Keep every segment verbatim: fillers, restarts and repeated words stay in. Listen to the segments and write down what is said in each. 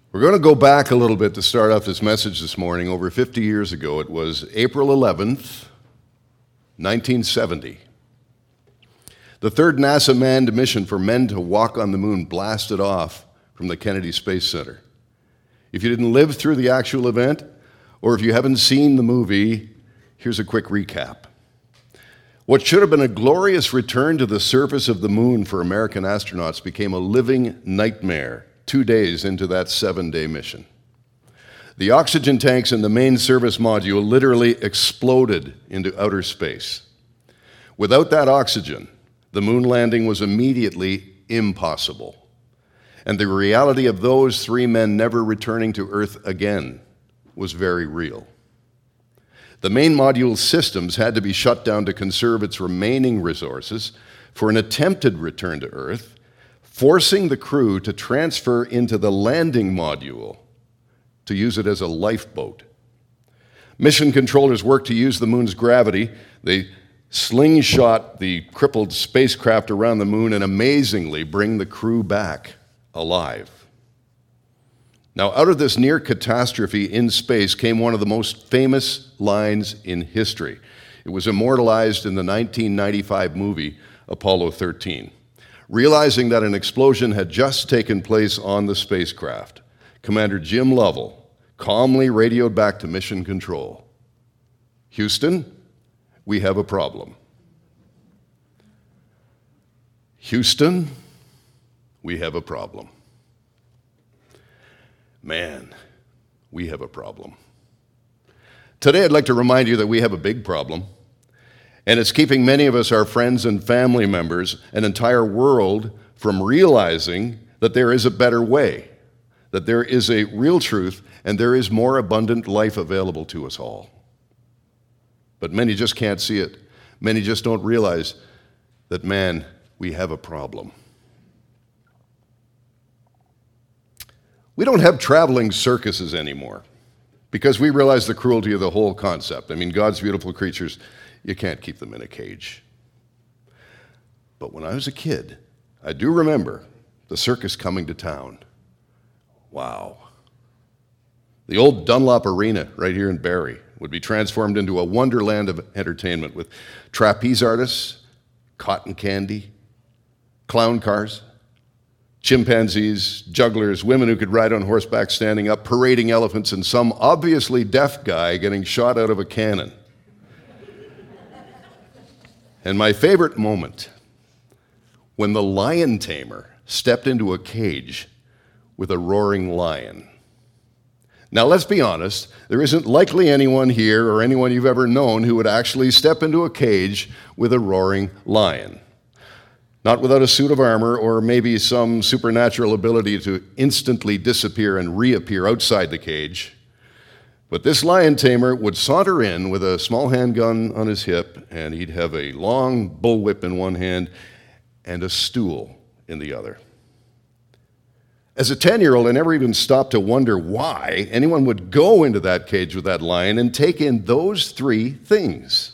We're going to go back a little bit to start off this message this morning. Over fifty years ago, it was April eleventh, nineteen seventy. The third NASA manned mission for men to walk on the moon blasted off from the Kennedy Space Center. If you didn't live through the actual event, or if you haven't seen the movie, here's a quick recap. What should have been a glorious return to the surface of the moon for American astronauts became a living nightmare two days into that seven-day mission. The oxygen tanks in the main service module literally exploded into outer space. Without that oxygen, the moon landing was immediately impossible. And the reality of those three men never returning to Earth again was very real. The main module's systems had to be shut down to conserve its remaining resources for an attempted return to Earth, forcing the crew to transfer into the landing module to use it as a lifeboat. Mission controllers worked to use the moon's gravity. They slingshot the crippled spacecraft around the moon and amazingly bring the crew back alive. Now, out of this near catastrophe in space came one of the most famous lines in history. It was immortalized in the nineteen ninety-five movie Apollo thirteen. Realizing that an explosion had just taken place on the spacecraft, Commander Jim Lovell calmly radioed back to Mission Control. Houston, we have a problem. Houston, we have a problem. Man, we have a problem. Today I'd like to remind you that we have a big problem, and it's keeping many of us, our friends and family members, an entire world from realizing that there is a better way, that there is a real truth, and there is more abundant life available to us all. But many just can't see it. Many just don't realize that, man, we have a problem. We don't have traveling circuses anymore because we realize the cruelty of the whole concept. I mean, God's beautiful creatures, you can't keep them in a cage. But when I was a kid, I do remember the circus coming to town. Wow. The old Dunlop Arena right here in Barrie would be transformed into a wonderland of entertainment with trapeze artists, cotton candy, clown cars, chimpanzees, jugglers, women who could ride on horseback standing up, parading elephants, and some obviously deaf guy getting shot out of a cannon. And my favorite moment, when the lion tamer stepped into a cage with a roaring lion. Now, let's be honest, there isn't likely anyone here or anyone you've ever known who would actually step into a cage with a roaring lion. Not without a suit of armor or maybe some supernatural ability to instantly disappear and reappear outside the cage. But this lion tamer would saunter in with a small handgun on his hip, and he'd have a long bullwhip in one hand and a stool in the other. As a ten-year-old, I never even stopped to wonder why anyone would go into that cage with that lion and take in those three things.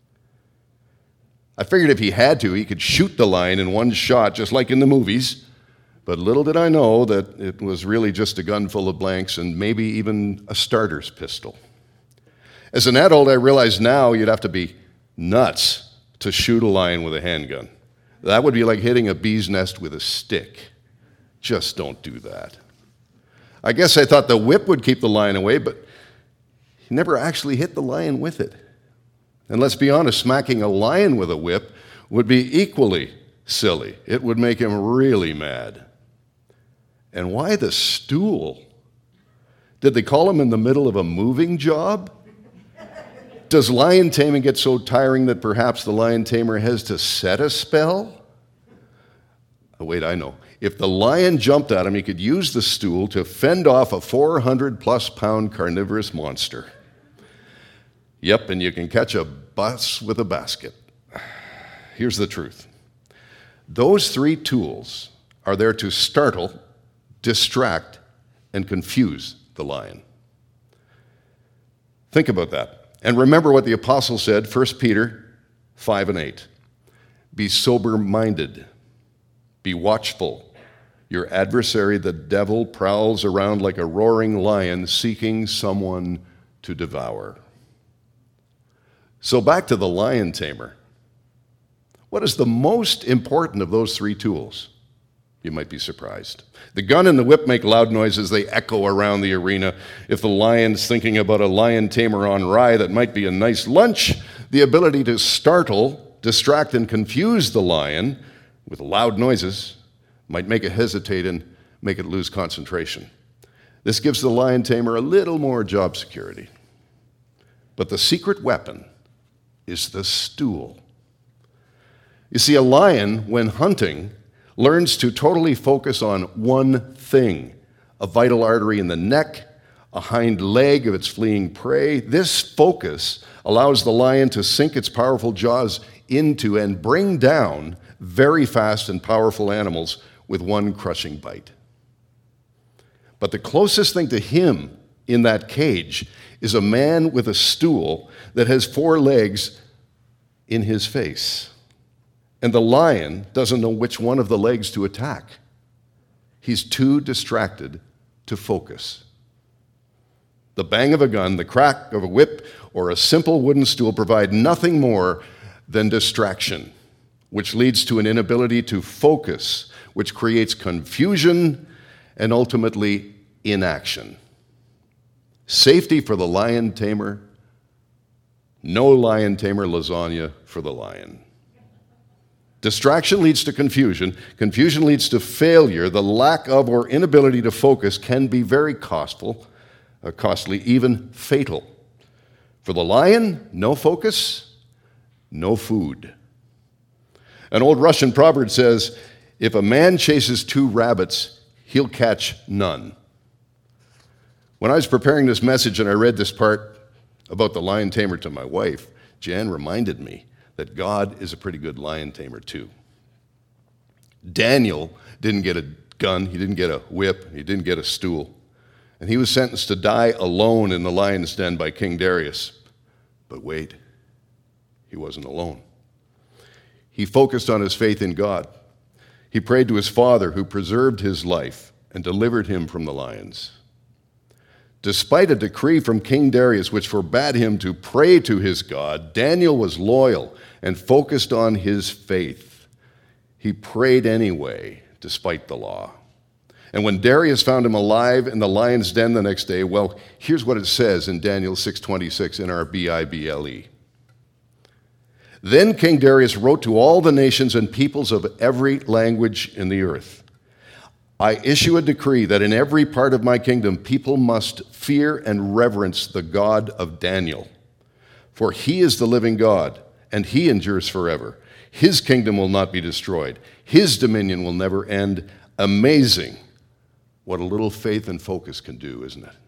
I figured if he had to, he could shoot the lion in one shot, just like in the movies. But little did I know that it was really just a gun full of blanks and maybe even a starter's pistol. As an adult, I realize now you'd have to be nuts to shoot a lion with a handgun. That would be like hitting a bee's nest with a stick. Just don't do that. I guess I thought the whip would keep the lion away, but he never actually hit the lion with it. And let's be honest, smacking a lion with a whip would be equally silly. It would make him really mad. And why the stool? Did they call him in the middle of a moving job? Does lion taming get so tiring that perhaps the lion tamer has to set a spell? Oh, wait, I know. If the lion jumped at him, he could use the stool to fend off a four hundred plus pound carnivorous monster. Yep, and you can catch a bus with a basket. Here's the truth. Those three tools are there to startle, distract, and confuse the lion. Think about that. And remember what the apostle said, First Peter five and eight. Be sober-minded, be watchful, Your adversary, the devil, prowls around like a roaring lion seeking someone to devour. So back to the lion tamer. What is the most important of those three tools? You might be surprised. The gun and the whip make loud noises. They echo around the arena. If the lion's thinking about a lion tamer on rye that might be a nice lunch, the ability to startle, distract, and confuse the lion with loud noises might make it hesitate and make it lose concentration. This gives the lion tamer a little more job security. But the secret weapon is the stool. You see, a lion, when hunting, learns to totally focus on one thing, a vital artery in the neck, a hind leg of its fleeing prey. This focus allows the lion to sink its powerful jaws into and bring down very fast and powerful animals with one crushing bite. But the closest thing to him in that cage is a man with a stool that has four legs in his face. And the lion doesn't know which one of the legs to attack. He's too distracted to focus. The bang of a gun, the crack of a whip, or a simple wooden stool provide nothing more than distraction, which leads to an inability to focus, which creates confusion and ultimately inaction. Safety for the lion tamer, no lion tamer lasagna for the lion. Distraction leads to confusion. Confusion leads to failure. The lack of or inability to focus can be very costful, uh, costly, even fatal. For the lion, no focus, no food. An old Russian proverb says, if a man chases two rabbits, he'll catch none. When I was preparing this message and I read this part about the lion tamer to my wife, Jan reminded me that God is a pretty good lion tamer too. Daniel didn't get a gun, he didn't get a whip, he didn't get a stool, and he was sentenced to die alone in the lion's den by King Darius. But wait, he wasn't alone. He focused on his faith in God. He prayed to his Father, who preserved his life and delivered him from the lions. Despite a decree from King Darius which forbade him to pray to his God, Daniel was loyal and focused on his faith. He prayed anyway, despite the law. And when Darius found him alive in the lion's den the next day, well, here's what it says in Daniel six twenty-six in our B I B L E. Then King Darius wrote to all the nations and peoples of every language in the earth, I issue a decree that in every part of my kingdom people must fear and reverence the God of Daniel. For he is the living God, and he endures forever. His kingdom will not be destroyed. His dominion will never end. Amazing what a little faith and focus can do, isn't it?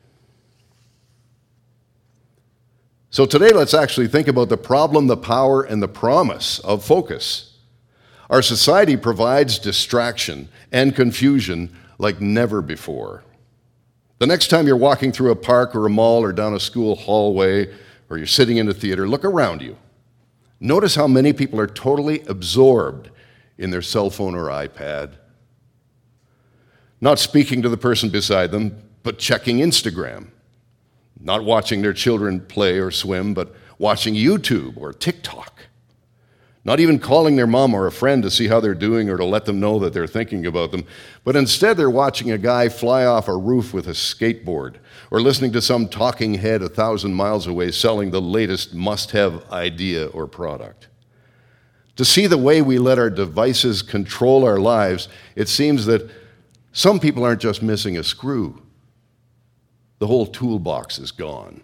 So today let's actually think about the problem, the power, and the promise of focus. Our society provides distraction and confusion like never before. The next time you're walking through a park or a mall or down a school hallway or you're sitting in a theater, look around you. Notice how many people are totally absorbed in their cell phone or iPad, not speaking to the person beside them, but checking Instagram, not watching their children play or swim, but watching YouTube or TikTok. Not even calling their mom or a friend to see how they're doing or to let them know that they're thinking about them, but instead they're watching a guy fly off a roof with a skateboard or listening to some talking head a thousand miles away selling the latest must-have idea or product. To see the way we let our devices control our lives, it seems that some people aren't just missing a screw. The whole toolbox is gone.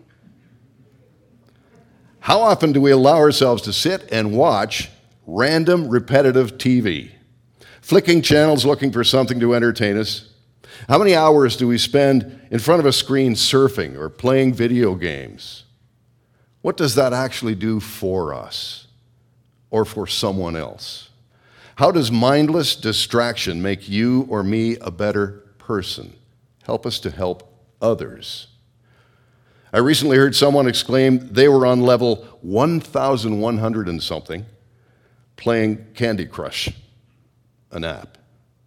How often do we allow ourselves to sit and watch random, repetitive T V, flicking channels looking for something to entertain us? How many hours do we spend in front of a screen surfing or playing video games? What does that actually do for us or for someone else? How does mindless distraction make you or me a better person? Help us to help others. I recently heard someone exclaim they were on level one thousand one hundred and something playing Candy Crush, an app.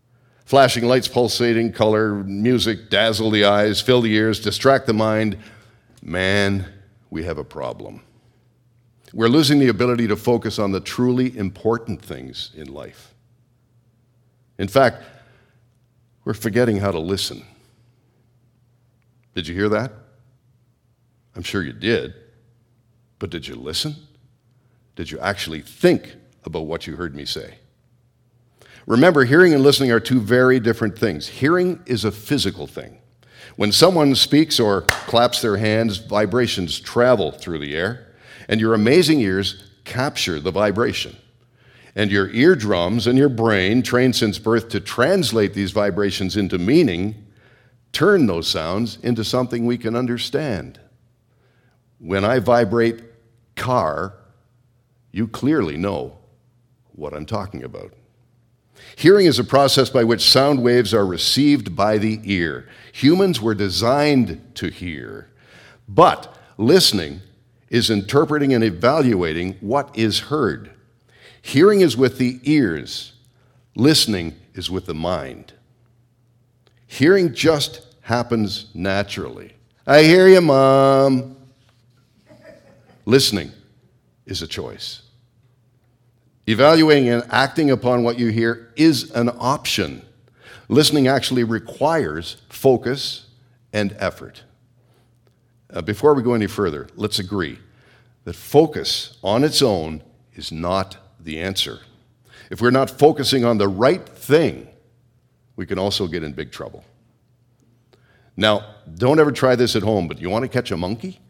Flashing lights, pulsating, color, music, dazzle the eyes, fill the ears, distract the mind. Man, we have a problem. We're losing the ability to focus on the truly important things in life. In fact, we're forgetting how to listen. Did you hear that? I'm sure you did. But did you listen? Did you actually think about what you heard me say? Remember, hearing and listening are two very different things. Hearing is a physical thing. When someone speaks or claps their hands, vibrations travel through the air, and your amazing ears capture the vibration. And your eardrums and your brain, trained since birth to translate these vibrations into meaning, turn those sounds into something we can understand. When I vibrate car, you clearly know what I'm talking about. Hearing is a process by which sound waves are received by the ear. Humans were designed to hear, but listening is interpreting and evaluating what is heard. Hearing is with the ears. Listening is with the mind. Hearing just happens naturally. I hear you, Mom. Listening is a choice. Evaluating and acting upon what you hear is an option. Listening actually requires focus and effort. Uh, before we go any further, let's agree that focus on its own is not the answer. If we're not focusing on the right thing, we can also get in big trouble. Now, don't ever try this at home, but you want to catch a monkey?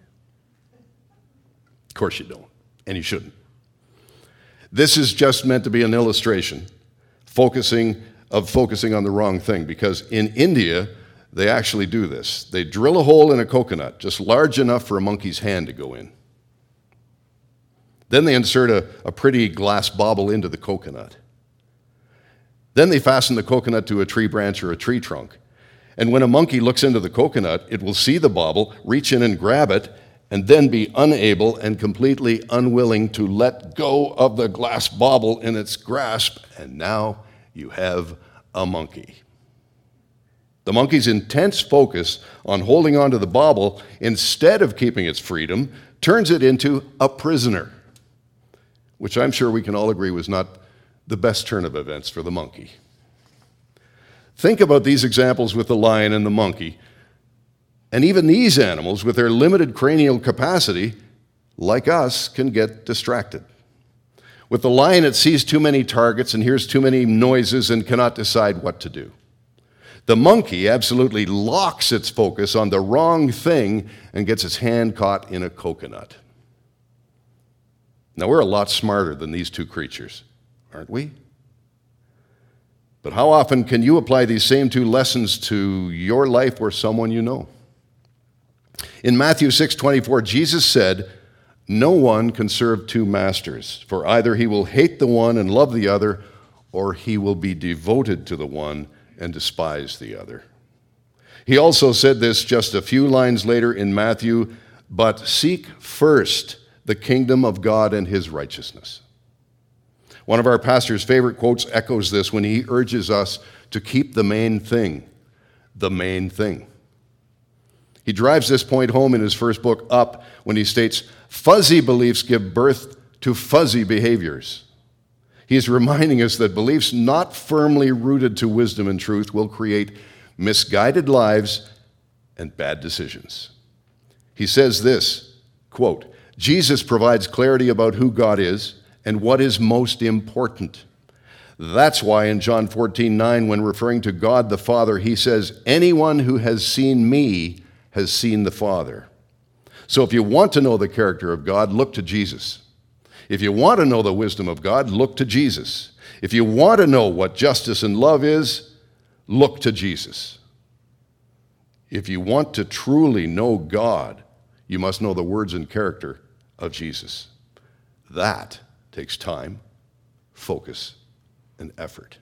Of course you don't, and you shouldn't. This is just meant to be an illustration, focusing of focusing on the wrong thing, because in India, they actually do this. They drill a hole in a coconut, just large enough for a monkey's hand to go in. Then they insert a, a pretty glass bauble into the coconut. Then they fasten the coconut to a tree branch or a tree trunk. And when a monkey looks into the coconut, it will see the bauble, reach in and grab it, and then be unable and completely unwilling to let go of the glass bauble in its grasp, and now you have a monkey. The monkey's intense focus on holding on to the bauble instead of keeping its freedom turns it into a prisoner, which I'm sure we can all agree was not the best turn of events for the monkey. Think about these examples with the lion and the monkey. And even these animals, with their limited cranial capacity, like us, can get distracted. With the lion, it sees too many targets and hears too many noises and cannot decide what to do. The monkey absolutely locks its focus on the wrong thing and gets its hand caught in a coconut. Now, we're a lot smarter than these two creatures, aren't we? But how often can you apply these same two lessons to your life or someone you know? In Matthew six twenty-four, Jesus said, "No one can serve two masters, for either he will hate the one and love the other, or he will be devoted to the one and despise the other." He also said this just a few lines later in Matthew, "But seek first the kingdom of God and his righteousness." One of our pastor's favorite quotes echoes this when he urges us to keep the main thing, the main thing. He drives this point home in his first book, Up, when he states, "Fuzzy beliefs give birth to fuzzy behaviors." He is reminding us that beliefs not firmly rooted to wisdom and truth will create misguided lives and bad decisions. He says this, quote, "Jesus provides clarity about who God is and what is most important. That's why in John fourteen nine, when referring to God the Father, he says, 'Anyone who has seen me has seen the Father.' So if you want to know the character of God, look to Jesus. If you want to know the wisdom of God, look to Jesus. If you want to know what justice and love is, look to Jesus. If you want to truly know God, you must know the words and character of Jesus. That takes time, focus, and effort."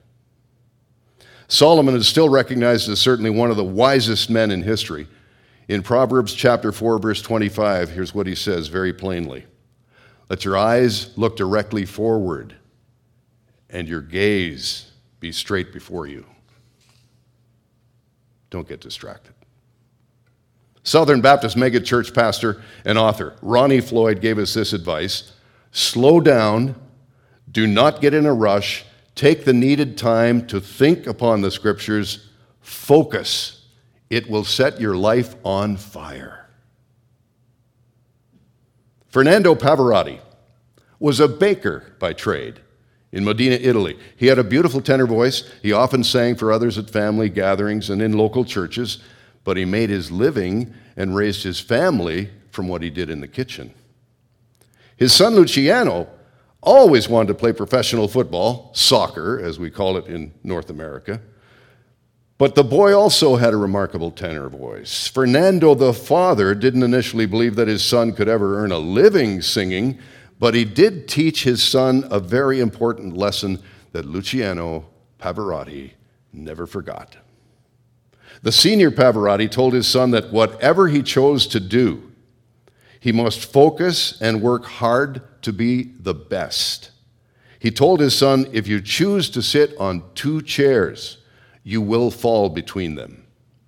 Solomon is still recognized as certainly one of the wisest men in history. In Proverbs chapter four, verse twenty-five, here's what he says very plainly. "Let your eyes look directly forward, and your gaze be straight before you." Don't get distracted. Southern Baptist megachurch pastor and author Ronnie Floyd gave us this advice: slow down, do not get in a rush, take the needed time to think upon the scriptures, focus. It will set your life on fire. Fernando Pavarotti was a baker by trade in Modena, Italy. He had a beautiful tenor voice. He often sang for others at family gatherings and in local churches, but he made his living and raised his family from what he did in the kitchen. His son Luciano always wanted to play professional football, soccer, as we call it in North America. But the boy also had a remarkable tenor voice. Fernando, the father, didn't initially believe that his son could ever earn a living singing, but he did teach his son a very important lesson that Luciano Pavarotti never forgot. The senior Pavarotti told his son that whatever he chose to do, he must focus and work hard to be the best. He told his son, if you choose to sit on two chairs, you will fall between them.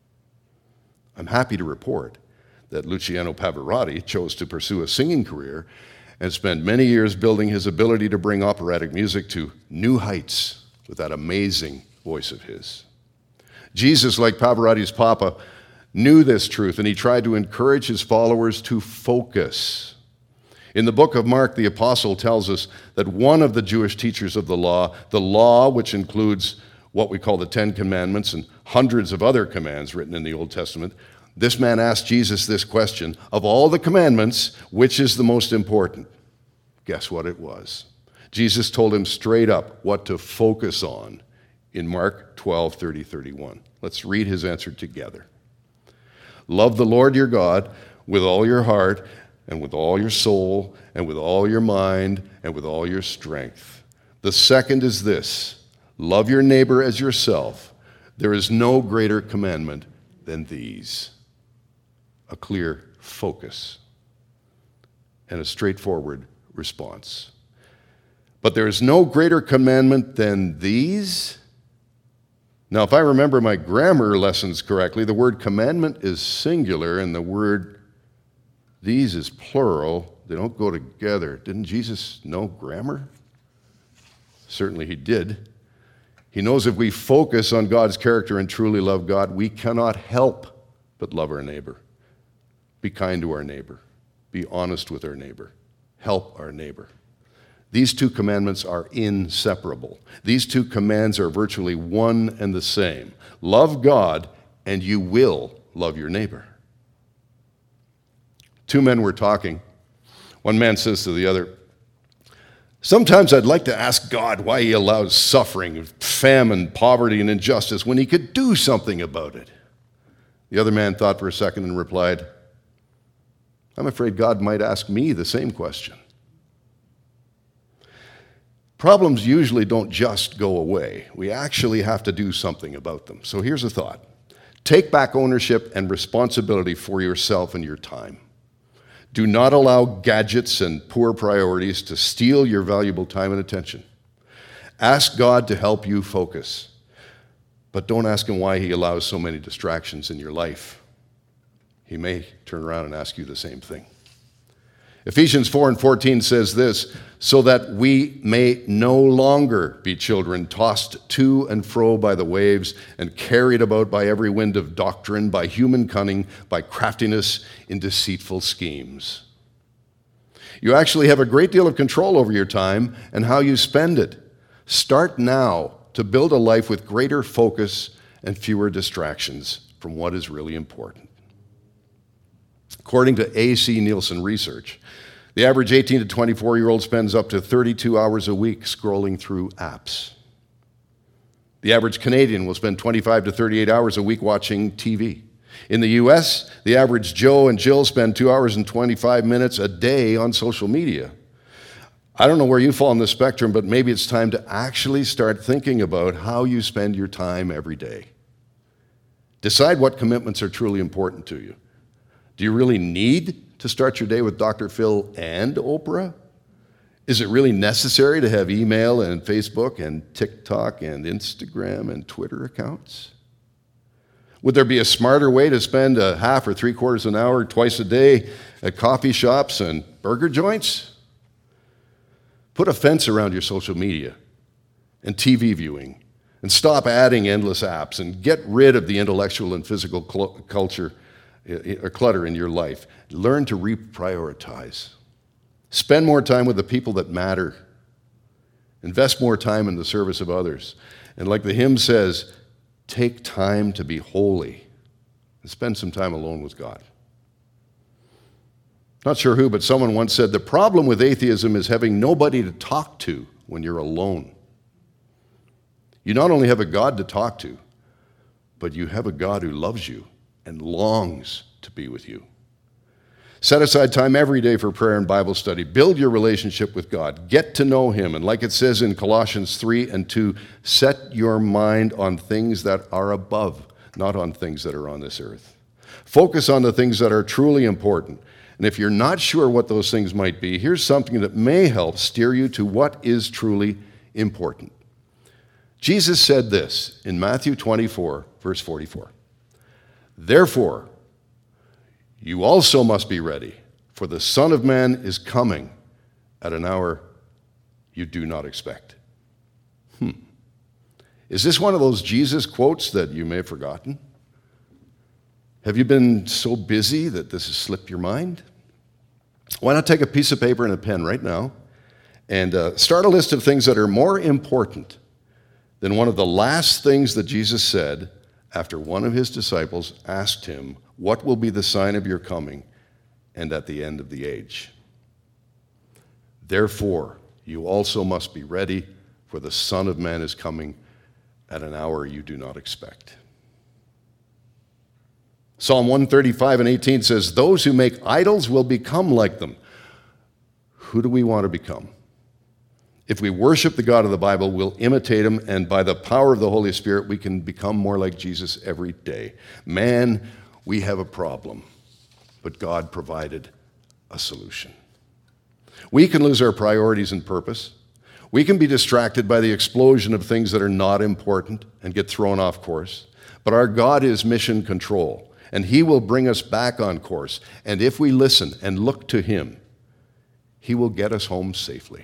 I'm happy to report that Luciano Pavarotti chose to pursue a singing career and spent many years building his ability to bring operatic music to new heights with that amazing voice of his. Jesus, like Pavarotti's papa, knew this truth, and he tried to encourage his followers to focus. In the book of Mark, the apostle tells us that one of the Jewish teachers of the law, the law which includes what we call the Ten Commandments and hundreds of other commands written in the Old Testament, this man asked Jesus this question: of all the commandments, which is the most important? Guess what it was? Jesus told him straight up what to focus on in Mark twelve, thirty, thirty-one. Let's read his answer together. Love the Lord your God with all your heart and with all your soul and with all your mind and with all your strength. The second is this: love your neighbor as yourself. There is no greater commandment than these. A clear focus and a straightforward response. But there is no greater commandment than these. Now, if I remember my grammar lessons correctly, the word commandment is singular and the word these is plural. They don't go together. Didn't Jesus know grammar? Certainly he did. He knows if we focus on God's character and truly love God, we cannot help but love our neighbor. Be kind to our neighbor. Be honest with our neighbor. Help our neighbor. These two commandments are inseparable. These two commands are virtually one and the same. Love God, and you will love your neighbor. Two men were talking. One man says to the other, sometimes I'd like to ask God why he allows suffering, famine, poverty, and injustice when he could do something about it. The other man thought for a second and replied, I'm afraid God might ask me the same question. Problems usually don't just go away. We actually have to do something about them. So here's a thought. Take back ownership and responsibility for yourself and your time. Do not allow gadgets and poor priorities to steal your valuable time and attention. Ask God to help you focus, but don't ask him why he allows so many distractions in your life. He may turn around and ask you the same thing. Ephesians four and fourteen says this, so that we may no longer be children tossed to and fro by the waves and carried about by every wind of doctrine, by human cunning, by craftiness in deceitful schemes. You actually have a great deal of control over your time and how you spend it. Start now to build a life with greater focus and fewer distractions from what is really important. According to A C Nielsen research, the average eighteen to twenty-four-year-old spends up to thirty-two hours a week scrolling through apps. The average Canadian will spend twenty-five to thirty-eight hours a week watching T V. In the U S, the average Joe and Jill spend two hours and twenty-five minutes a day on social media. I don't know where you fall on the spectrum, but maybe it's time to actually start thinking about how you spend your time every day. Decide what commitments are truly important to you. Do you really need to start your day with Doctor Phil and Oprah? Is it really necessary to have email and Facebook and TikTok and Instagram and Twitter accounts? Would there be a smarter way to spend a half or three quarters an hour twice a day at coffee shops and burger joints? Put a fence around your social media and T V viewing, and stop adding endless apps, and get rid of the intellectual and physical cl- culture or clutter in your life. Learn to reprioritize. Spend more time with the people that matter. Invest more time in the service of others. And like the hymn says, take time to be holy and spend some time alone with God. Not sure who, but someone once said, the problem with atheism is having nobody to talk to when you're alone. You not only have a God to talk to, but you have a God who loves you and longs to be with you. Set aside time every day for prayer and Bible study. Build your relationship with God. Get to know Him. And like it says in Colossians three and two, set your mind on things that are above, not on things that are on this earth. Focus on the things that are truly important. And if you're not sure what those things might be, here's something that may help steer you to what is truly important. Jesus said this in Matthew twenty-four, verse forty-four. Therefore, you also must be ready, for the Son of Man is coming at an hour you do not expect. Hmm. Is this one of those Jesus quotes that you may have forgotten? Have you been so busy that this has slipped your mind? Why not take a piece of paper and a pen right now and uh, start a list of things that are more important than one of the last things that Jesus said after one of his disciples asked him, what will be the sign of your coming and at the end of the age? Therefore, you also must be ready, for the Son of Man is coming at an hour you do not expect. Psalm one thirty-five and eighteen says, those who make idols will become like them. Who do we want to become? If we worship the God of the Bible, we'll imitate him, and by the power of the Holy Spirit, we can become more like Jesus every day. Man, we have a problem, but God provided a solution. We can lose our priorities and purpose. We can be distracted by the explosion of things that are not important and get thrown off course. But our God is mission control, and he will bring us back on course. And if we listen and look to him, he will get us home safely.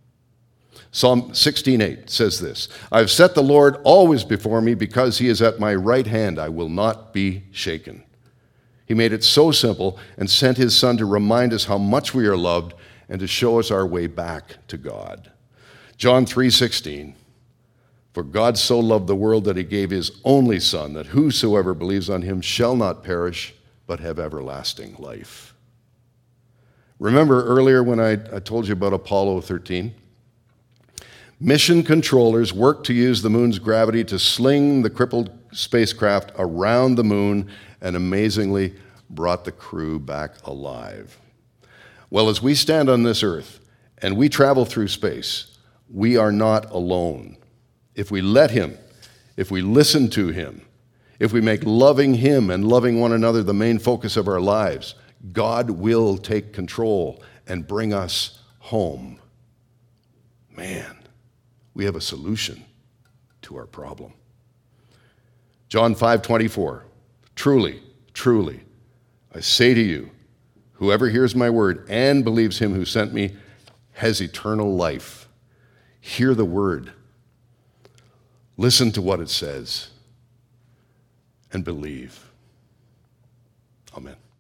Psalm sixteen eight says this, I've set the Lord always before me, because he is at my right hand. I will not be shaken. He made it so simple and sent his Son to remind us how much we are loved and to show us our way back to God. John three sixteen, for God so loved the world that he gave his only Son, that whosoever believes on him shall not perish, but have everlasting life. Remember earlier when I, I told you about Apollo thirteen? Mission controllers worked to use the moon's gravity to sling the crippled spacecraft around the moon and amazingly brought the crew back alive. Well, as we stand on this earth and we travel through space, we are not alone. If we let him, if we listen to him, if we make loving him and loving one another the main focus of our lives, God will take control and bring us home. Man, we have a solution to our problem. John five twenty-four, truly, truly, I say to you, whoever hears my word and believes him who sent me has eternal life. Hear the word. Listen to what it says and believe. Amen.